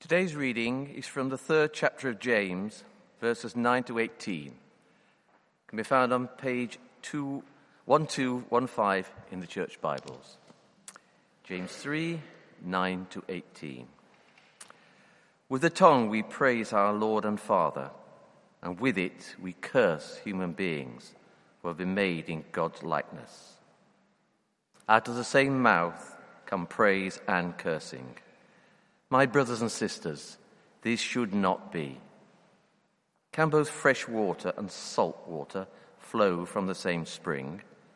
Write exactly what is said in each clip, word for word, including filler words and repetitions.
Today's reading is from the third chapter of James, verses nine to eighteen. It can be found on page two, twelve fifteen in the Church Bibles. James three, nine to eighteen. With the tongue we praise our Lord and Father, and with it we curse human beings who have been made in God's likeness. Out of the same mouth come praise and cursing. My brothers and sisters, this should not be. Can both fresh water and salt water flow from the same spring?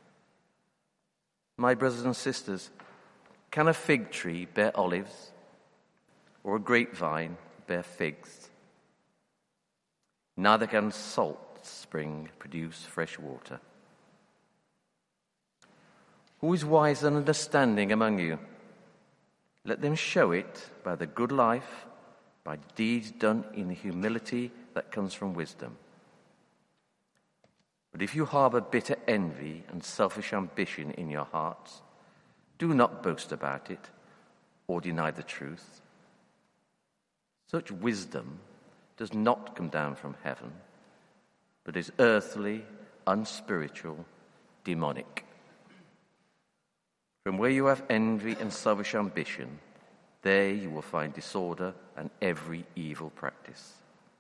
My brothers and sisters, can a fig tree bear olives, or a grapevine bear figs? Neither can salt spring produce fresh water. Who is wise and understanding among you? Let them show it by the good life, by deeds done in the humility that comes from wisdom. But if you harbor bitter envy and selfish ambition in your hearts, do not boast about it or deny the truth. Such wisdom does not come down from heaven, but is earthly, unspiritual, demonic. From where you have envy and selfish ambition, there you will find disorder and every evil practice.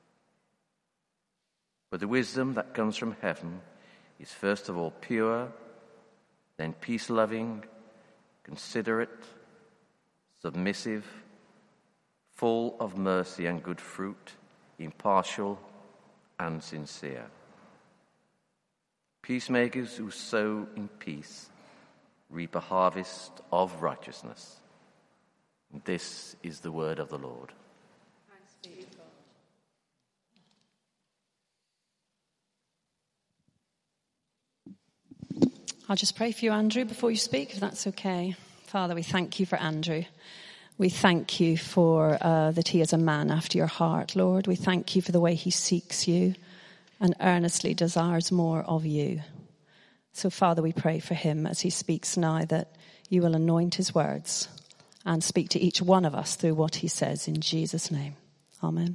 But the wisdom that comes from heaven is first of all pure, then peace-loving, considerate, submissive, full of mercy and good fruit, impartial and sincere. Peacemakers who sow in peace reap a harvest of righteousness. This is the word of the Lord. Thanks be to God. I'll just pray for you, Andrew, before you speak, if that's okay. Father, we thank you for Andrew. We thank you for uh, that he is a man after your heart, Lord. We thank you for the way he seeks you and earnestly desires more of you. So, Father, we pray for him as he speaks now that you will anoint his words and speak to each one of us through what he says in Jesus' name. Amen.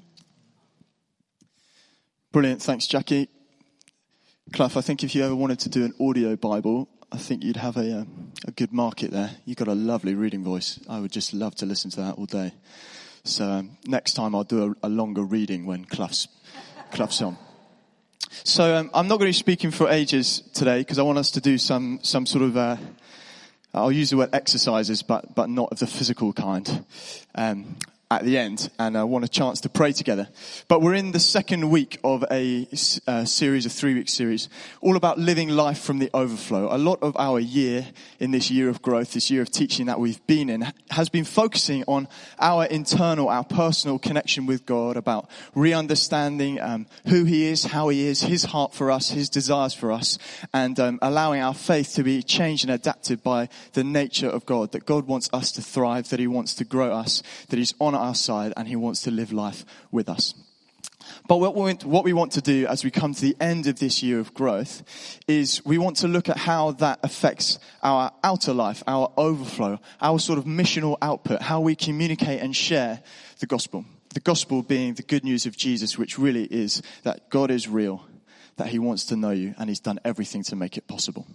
Brilliant. Thanks, Jackie. Clough, I think if you ever wanted to do an audio Bible, I think you'd have a, a, a good market there. You've got a lovely reading voice. I would just love to listen to that all day. So um, next time I'll do a, a longer reading when Clough's, Clough's on. So um, I'm not going to be speaking for ages today because I want us to do some some sort of, uh, I'll use the word exercises, but but not of the physical kind um, at the end. And I want a chance to pray together. But we're in the second week of a, a series, a three-week series, all about living life from the overflow. A lot of our year in this year of growth, this year of teaching that we've been in, has been focusing on our internal, our personal connection with God, about re-understanding um, who he is, how he is, his heart for us, his desires for us, and um, allowing our faith to be changed and adapted by the nature of God, that God wants us to thrive, that he wants to grow us, that he's on our side and he wants to live life with us. But what we, want, what we want to do as we come to the end of this year of growth is we want to look at how that affects our outer life, our overflow, our sort of missional output, how we communicate and share the gospel. The gospel being the good news of Jesus, which really is that God is real, that he wants to know you, and he's done everything to make it possible.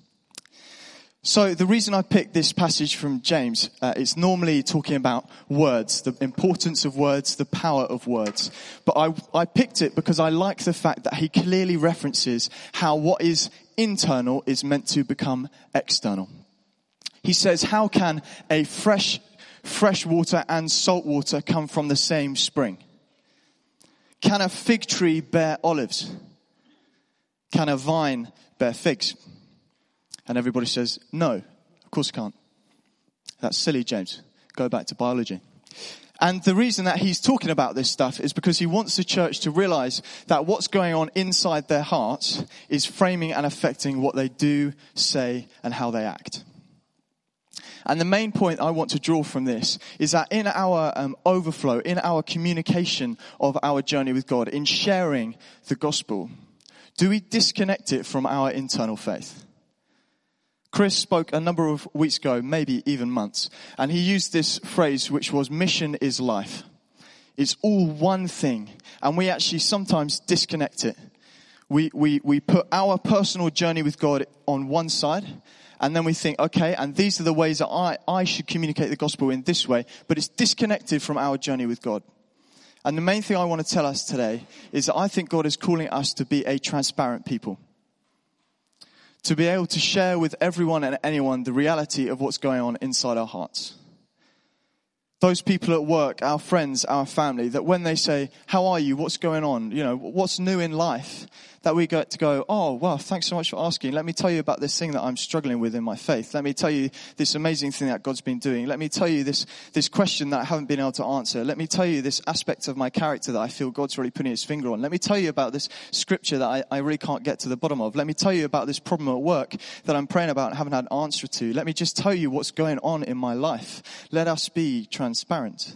So the reason I picked this passage from James, uh, it's normally talking about words, the importance of words, the power of words. But I, I picked it because I like the fact that he clearly references how what is internal is meant to become external. He says, how can a fresh, fresh water and salt water come from the same spring? Can a fig tree bear olives? Can a vine bear figs? And everybody says, no, of course it can't. That's silly, James. Go back to biology. And the reason that he's talking about this stuff is because he wants the church to realize that what's going on inside their hearts is framing and affecting what they do, say, and how they act. And the main point I want to draw from this is that in our um, overflow, in our communication of our journey with God, in sharing the gospel, do we disconnect it from our internal faith? Chris spoke a number of weeks ago, maybe even months, and he used this phrase which was mission is life. It's all one thing. And we actually sometimes disconnect it. We, we, we put our personal journey with God on one side, and then we think, okay, and these are the ways that I, I should communicate the gospel in this way, but it's disconnected from our journey with God. And the main thing I want to tell us today is that I think God is calling us to be a transparent people. To be able to share with everyone and anyone the reality of what's going on inside our hearts. Those people at work, our friends, our family, that when they say, how are you? What's going on? You know, what's new in life? That we get to go, oh, well, thanks so much for asking. Let me tell you about this thing that I'm struggling with in my faith. Let me tell you this amazing thing that God's been doing. Let me tell you this, this question that I haven't been able to answer. Let me tell you this aspect of my character that I feel God's really putting his finger on. Let me tell you about this scripture that I, I really can't get to the bottom of. Let me tell you about this problem at work that I'm praying about and haven't had an answer to. Let me just tell you what's going on in my life. Let us be transparent.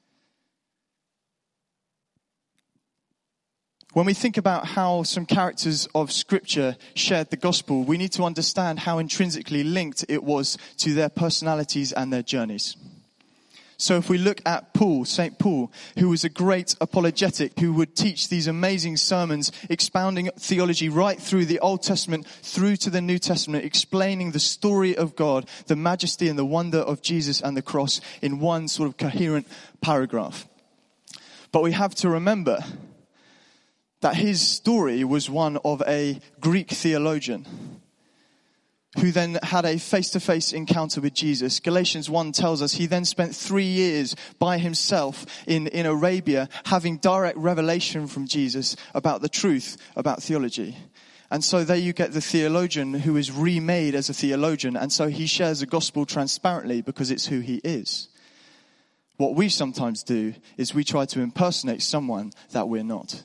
When we think about how some characters of Scripture shared the gospel, we need to understand how intrinsically linked it was to their personalities and their journeys. So if we look at Paul, Saint Paul, who was a great apologetic, who would teach these amazing sermons, expounding theology right through the Old Testament, through to the New Testament, explaining the story of God, the majesty and the wonder of Jesus and the cross in one sort of coherent paragraph. But we have to remember that his story was one of a Greek theologian who then had a face-to-face encounter with Jesus. Galatians one tells us he then spent three years by himself in, in Arabia having direct revelation from Jesus about the truth about theology. And so there you get the theologian who is remade as a theologian, and so he shares the gospel transparently because it's who he is. What we sometimes do is we try to impersonate someone that we're not.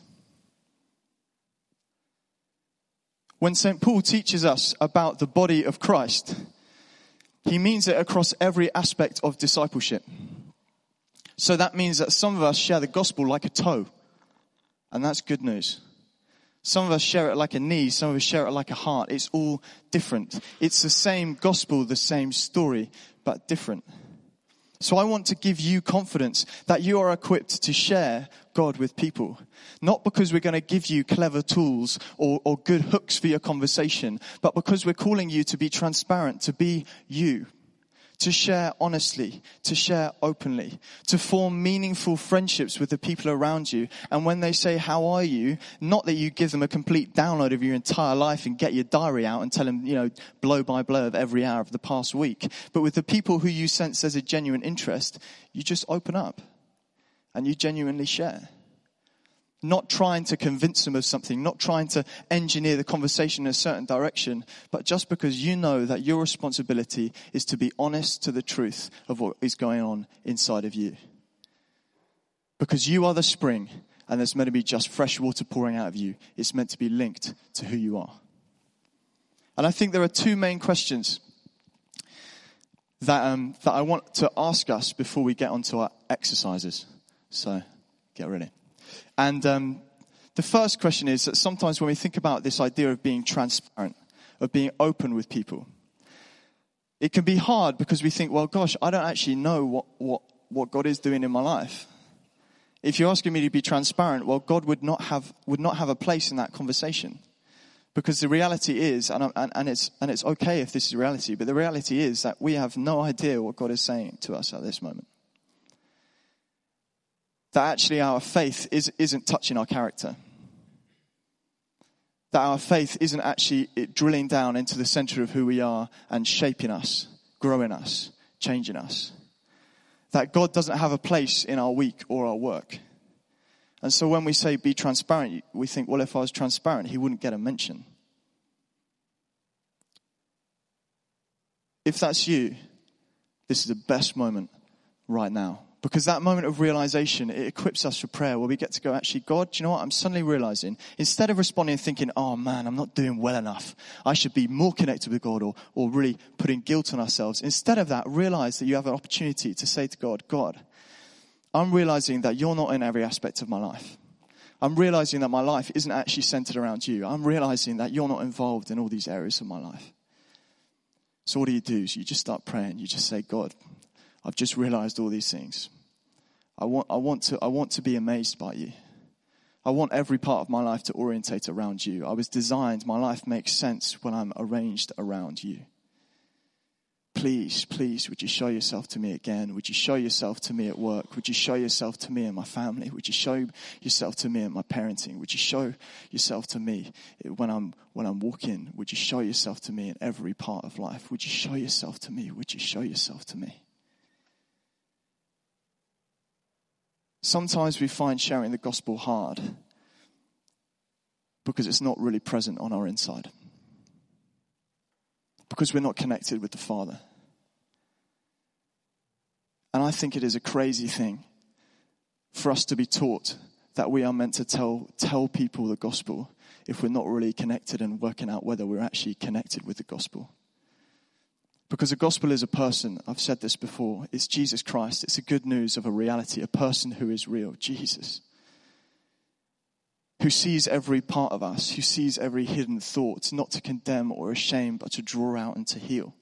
When Saint Paul teaches us about the body of Christ, he means it across every aspect of discipleship. So that means that some of us share the gospel like a toe, and that's good news. Some of us share it like a knee, some of us share it like a heart. It's all different. It's the same gospel, the same story, but different. So I want to give you confidence that you are equipped to share God with people. Not because we're going to give you clever tools or, or good hooks for your conversation, but because we're calling you to be transparent, to be you. To share honestly, to share openly, to form meaningful friendships with the people around you. And when they say, how are you? Not that you give them a complete download of your entire life and get your diary out and tell them, you know, blow by blow of every hour of the past week. But with the people who you sense there's a genuine interest, you just open up and you genuinely share. Not trying to convince them of something, not trying to engineer the conversation in a certain direction, but just because you know that your responsibility is to be honest to the truth of what is going on inside of you. Because you are the spring, and there's meant to be just fresh water pouring out of you. It's meant to be linked to who you are. And I think there are two main questions that um, that I want to ask us before we get onto our exercises. So, get ready. And um, the first question is that sometimes when we think about this idea of being transparent, of being open with people, it can be hard because we think, well, gosh, I don't actually know what, what, what God is doing in my life. If you're asking me to be transparent, well, God would not have would not have a place in that conversation. Because the reality is, and, and, and it's and it's okay if this is reality, but the reality is that we have no idea what God is saying to us at this moment. That actually our faith is, isn't touching our character. That our faith isn't actually it drilling down into the center of who we are and shaping us, growing us, changing us. That God doesn't have a place in our week or our work. And so when we say be transparent, we think, well, if I was transparent, he wouldn't get a mention. If that's you, this is the best moment right now. Because that moment of realization, it equips us for prayer where we get to go, actually, God, do you know what? I'm suddenly realizing, instead of responding and thinking, oh man, I'm not doing well enough. I should be more connected with God or, or really putting guilt on ourselves. Instead of that, realize that you have an opportunity to say to God, God, I'm realizing that you're not in every aspect of my life. I'm realizing that my life isn't actually centered around you. I'm realizing that you're not involved in all these areas of my life. So what do you do? So you just start praying. You just say, God, I've just realized all these things. I want, I want to, I want to be amazed by you. I want every part of my life to orientate around you. I was designed, my life makes sense when I'm arranged around you. Please, please, would you show yourself to me again? Would you show yourself to me at work? Would you show yourself to me and my family? Would you show yourself to me and my parenting? Would you show yourself to me when I'm when I'm walking? Would you show yourself to me in every part of life? Would you show yourself to me? Would you show yourself to me? Sometimes we find sharing the gospel hard because it's not really present on our inside. Because we're not connected with the Father. And I think it is a crazy thing for us to be taught that we are meant to tell tell people the gospel if we're not really connected and working out whether we're actually connected with the gospel. Because the gospel is a person. I've said this before. It's Jesus Christ. It's the good news of a reality, a person who is real, Jesus. Who sees every part of us, who sees every hidden thought, not to condemn or shame, but to draw out and to heal.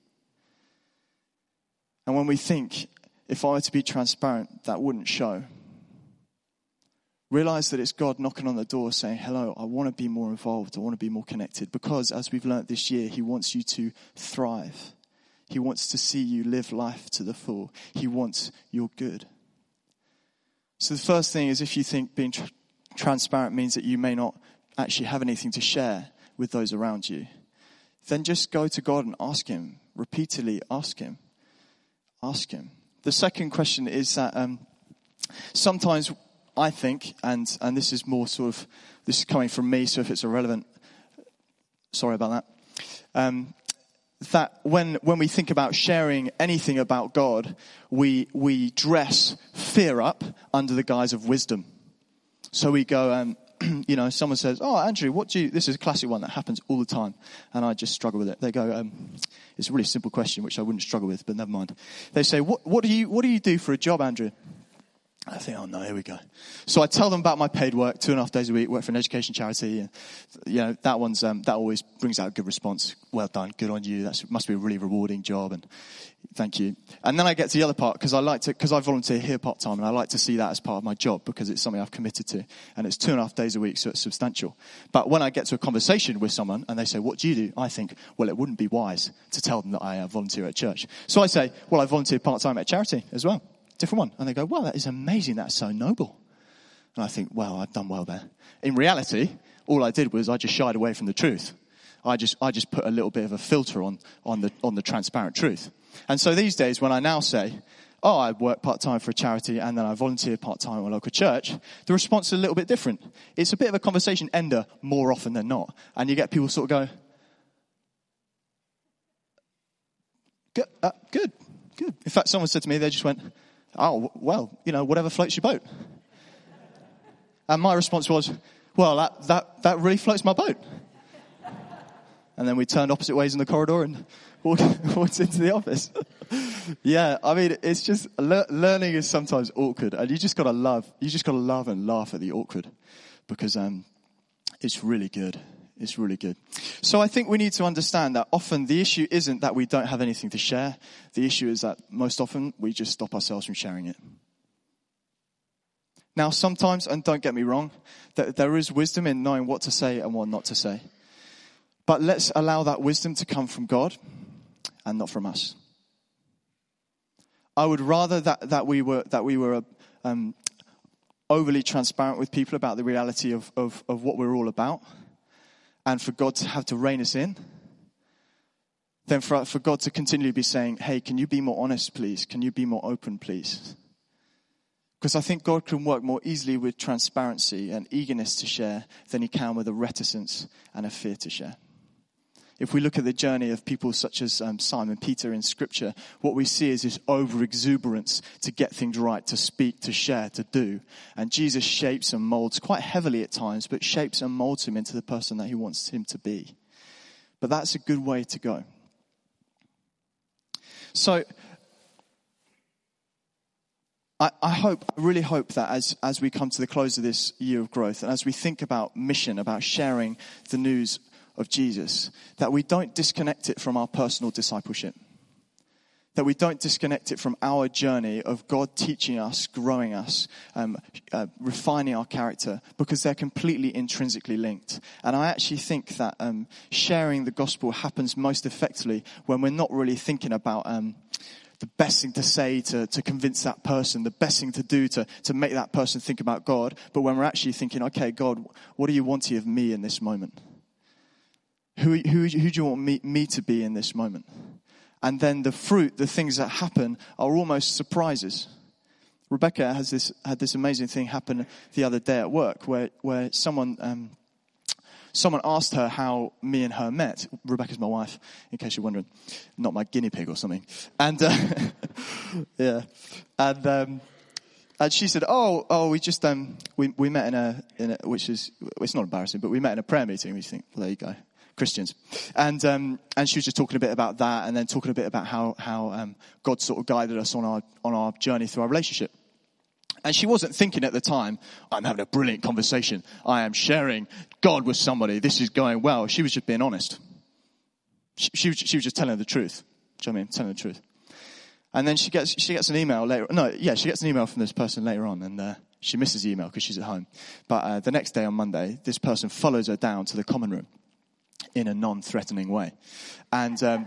And when we think, if I were to be transparent, that wouldn't show. Realize that it's God knocking on the door saying, hello, I want to be more involved, I want to be more connected. Because as we've learnt this year, he wants you to thrive. He wants to see you live life to the full. He wants your good. So the first thing is, if you think being tr- transparent means that you may not actually have anything to share with those around you, then just go to God and ask him. Repeatedly ask him. Ask him. The second question is that um, sometimes I think, and, and this is more sort of, this is coming from me, so if it's irrelevant, sorry about that. Um, that when when we think about sharing anything about God, we we dress fear up under the guise of wisdom. So we go, um, you know, someone says, oh, Andrew, what do you, this is a classic one that happens all the time, and I just struggle with it. They go, um, it's a really simple question, which I wouldn't struggle with, but never mind. They say, what, what do you what do you do for a job, Andrew? I think, oh no, here we go. So I tell them about my paid work, two and a half days a week, work for an education charity. And, you know, that one's, um, that always brings out a good response. Well done, good on you. That must be a really rewarding job. And thank you. And then I get to the other part because I like to, because I volunteer here part time, and I like to see that as part of my job because it's something I've committed to. And it's two and a half days a week, so it's substantial. But when I get to a conversation with someone and they say, what do you do? I think, well, it wouldn't be wise to tell them that I uh, volunteer at church. So I say, well, I volunteer part time at charity as well. Different one. And they go, wow, that is amazing. That's so noble. And I think, wow, I've done well there. In reality, all I did was I just shied away from the truth. I just I just put a little bit of a filter on, on the on the transparent truth. And so these days when I now say, oh, I work part-time for a charity and then I volunteer part-time at a local church, the response is a little bit different. It's a bit of a conversation ender more often than not. And you get people sort of go, good, uh, good, good. In fact, someone said to me, they just went, oh, well, you know, whatever floats your boat. And my response was, well, that, that, that really floats my boat. And then we turned opposite ways in the corridor and walked, walked into the office. Yeah, I mean, it's just, le- learning is sometimes awkward. And you just got to love, you just got to love and laugh at the awkward. Because um, it's really good. It's really good. So I think we need to understand that often the issue isn't that we don't have anything to share. The issue is that most often we just stop ourselves from sharing it. Now sometimes, and don't get me wrong, that there is wisdom in knowing what to say and what not to say. But let's allow that wisdom to come from God and not from us. I would rather that, that we were that we were um, overly transparent with people about the reality of, of, of what we're all about, and for God to have to rein us in, then for, for God to continually be saying, hey, can you be more honest, please? Can you be more open, please? Because I think God can work more easily with transparency and eagerness to share than he can with a reticence and a fear to share. If we look at the journey of people such as um, Simon Peter in Scripture, what we see is this over-exuberance to get things right, to speak, to share, to do. And Jesus shapes and molds quite heavily at times, but shapes and molds him into the person that he wants him to be. But that's a good way to go. So I, I hope, I really hope that as, as we come to the close of this year of growth, and as we think about mission, about sharing the news of Jesus, that we don't disconnect it from our personal discipleship. that we don't disconnect it from our journey of God teaching us, growing us, um, uh, refining our character, because they're completely intrinsically linked. And I actually think that um, sharing the gospel happens most effectively when we're not really thinking about um, the best thing to say to, to convince that person, the best thing to do to, to make that person think about God, but when we're actually thinking, okay, God, what do you want of me in this moment? Who, who, who do you want me, me to be in this moment? And then the fruit, the things that happen, are almost surprises. Rebecca has this had this amazing thing happen the other day at work, where where someone um, someone asked her how me and her met. Rebecca's my wife, in case you're wondering, not my guinea pig or something. And uh, yeah, and um, and she said, "Oh, oh, we just um, we we met in a in a which is it's not embarrassing, but we met in a prayer meeting." We think, well, there you go. Christians. And um, and she was just talking a bit about that, and then talking a bit about how how um, God sort of guided us on our on our journey through our relationship. And she wasn't thinking at the time, I'm having a brilliant conversation. I am sharing God with somebody. This is going well. She was just being honest. She, she, was, she was just telling the truth. Do you know what I mean? Telling the truth. And then she gets she gets an email later. No, yeah, she gets an email from this person later on, and uh, she misses the email because she's at home. But uh, the next day on Monday, this person follows her down to the common room in a non-threatening way. And um,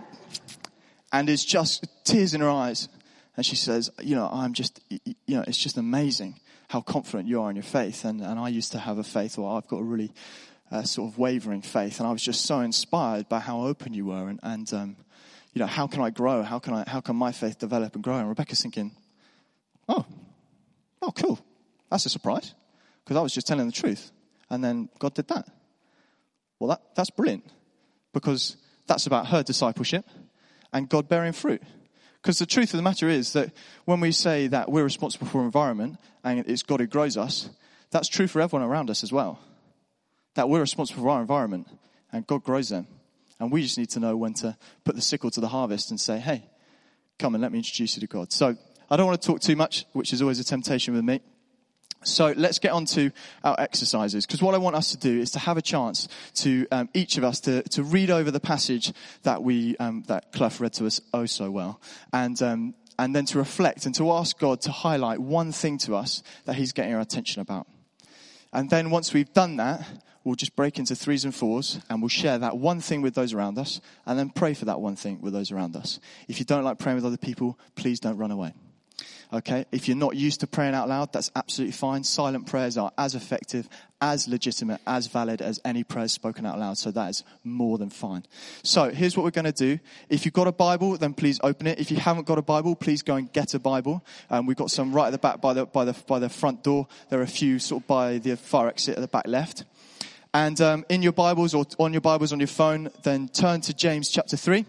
and it's just tears in her eyes. And she says, you know, I'm just, you know, it's just amazing how confident you are in your faith. And, and I used to have a faith, or I've got a really uh, sort of wavering faith. And I was just so inspired by how open you were. And, and um, you know, how can I grow? How can I, how can my faith develop and grow? And Rebecca's thinking, oh, oh, cool. That's a surprise. Because I was just telling the truth. And then God did that. Well, that, that's brilliant, because that's about her discipleship and God bearing fruit. Because the truth of the matter is that when we say that we're responsible for our environment and it's God who grows us, that's true for everyone around us as well. That we're responsible for our environment and God grows them. And we just need to know when to put the sickle to the harvest and say, hey, come and let me introduce you to God. So I don't want to talk too much, which is always a temptation with me. So let's get on to our exercises, because what I want us to do is to have a chance to um, each of us to, to read over the passage that we um, that Clough read to us oh so well, and um, and then to reflect and to ask God to highlight one thing to us that He's getting our attention about. And then once we've done that, we'll just break into threes and fours, and we'll share that one thing with those around us, and then pray for that one thing with those around us. If you don't like praying with other people, please don't run away. Okay, if you're not used to praying out loud, that's absolutely fine. Silent prayers are as effective, as legitimate, as valid as any prayers spoken out loud. So that is more than fine. So here's what we're going to do. If you've got a Bible, then please open it. If you haven't got a Bible, please go and get a Bible. Um, we've got some right at the back by the by the by the front door. There are a few sort of by the fire exit at the back left. And um, in your Bibles or on your Bibles on your phone, then turn to James chapter three.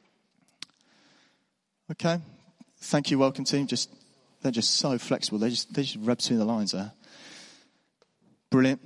Okay, thank you, welcome team. Just They're just so flexible. They just they just read between the lines there. Brilliant.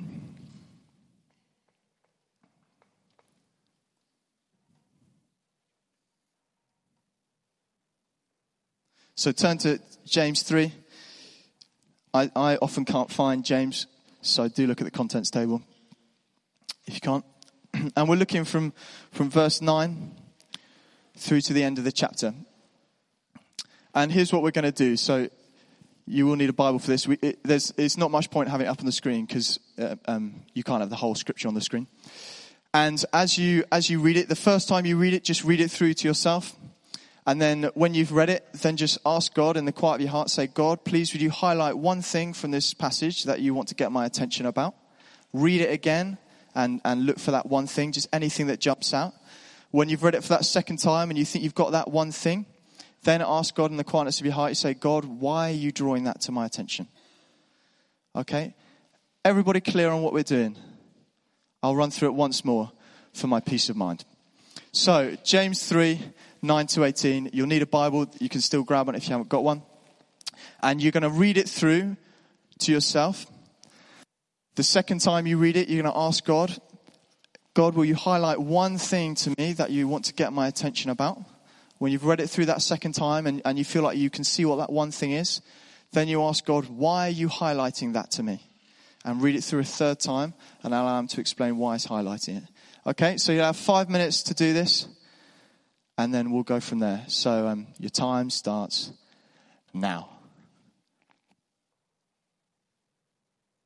So turn to James three. I, I often can't find James, so do look at the contents table if you can't. And we're looking from, from verse nine through to the end of the chapter. And here's what we're going to do. So you will need a Bible for this. We, it, there's it's not much point having it up on the screen because uh, um, you can't have the whole scripture on the screen. And as you as you read it, the first time you read it, just read it through to yourself. And then when you've read it, then just ask God in the quiet of your heart, say, God, please would you highlight one thing from this passage that you want to get my attention about? Read it again and, and look for that one thing, just anything that jumps out. When you've read it for that second time and you think you've got that one thing, then ask God in the quietness of your heart, you say, God, why are you drawing that to my attention? Okay? Everybody clear on what we're doing? I'll run through it once more for my peace of mind. So, James three, nine to eighteen. You'll need a Bible. You can still grab one if you haven't got one. And you're going to read it through to yourself. The second time you read it, you're going to ask God, God, will you highlight one thing to me that you want to get my attention about? When you've read it through that second time and, and you feel like you can see what that one thing is, then you ask God, why are you highlighting that to me? And read it through a third time and allow him to explain why he's highlighting it. Okay, so you have five minutes to do this. and then we'll go from there. So um, your time starts now.